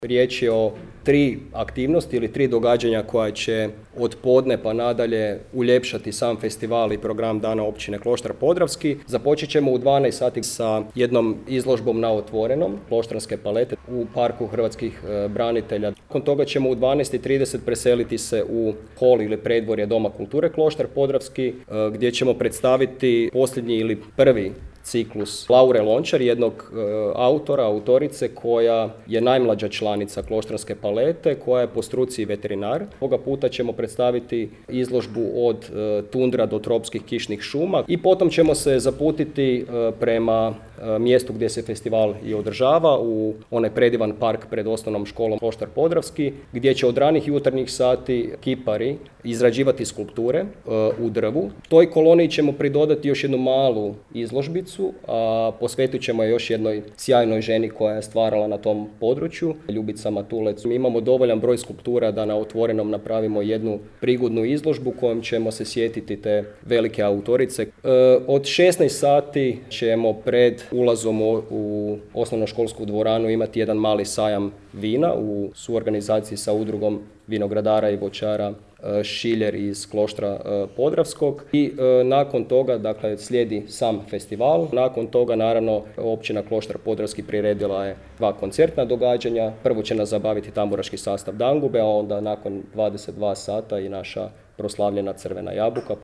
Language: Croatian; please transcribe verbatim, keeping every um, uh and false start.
Riječ je o tri aktivnosti ili tri događanja koja će od podne pa nadalje uljepšati sam festival i program Dana općine Kloštar Podravski. Započet ćemo u dvanaest sati sa jednom izložbom na otvorenom, kloštarske palete u Parku hrvatskih branitelja. Nakon toga ćemo u dvanaest i trideset preseliti se u hol ili predvorje Doma kulture Kloštar Podravski, gdje ćemo predstaviti posljednji ili prvi ciklus Laure Lončar, jednog e, autora, autorice koja je najmlađa članica kloštarske palete, koja je po struci veterinar. Ovoga puta ćemo predstaviti izložbu od e, tundra do tropskih kišnih šuma i potom ćemo se zaputiti e, prema e, mjestu gdje se festival i održava, u onaj predivan park pred osnovnom školom Kloštar Podravski, gdje će od ranih jutarnjih sati kipari izrađivati skulpture e, u drvu. Toj koloniji ćemo pridodati još jednu malu izložbicu, a posvetit ćemo još jednoj sjajnoj ženi koja je stvarala na tom području, Ljubica Matulec. Mi imamo dovoljan broj skulptura da na otvorenom napravimo jednu prigodnu izložbu kojom ćemo se sjetiti te velike autorice. E, od šesnaest sati ćemo pred ulazom u, u osnovnoškolsku dvoranu imati jedan mali sajam vina u suorganizaciji sa udrugom vinogradara i voćara Šiljer iz Kloštra Podravskog i e, nakon toga, dakle, slijedi sam festival. Nakon toga, naravno, općina Kloštar Podravski priredila je dva koncertna događanja. Prvo će nas zabaviti tamburaški sastav Dangube, a onda nakon dvadeset dva sata i naša proslavljena Crvena jabuka.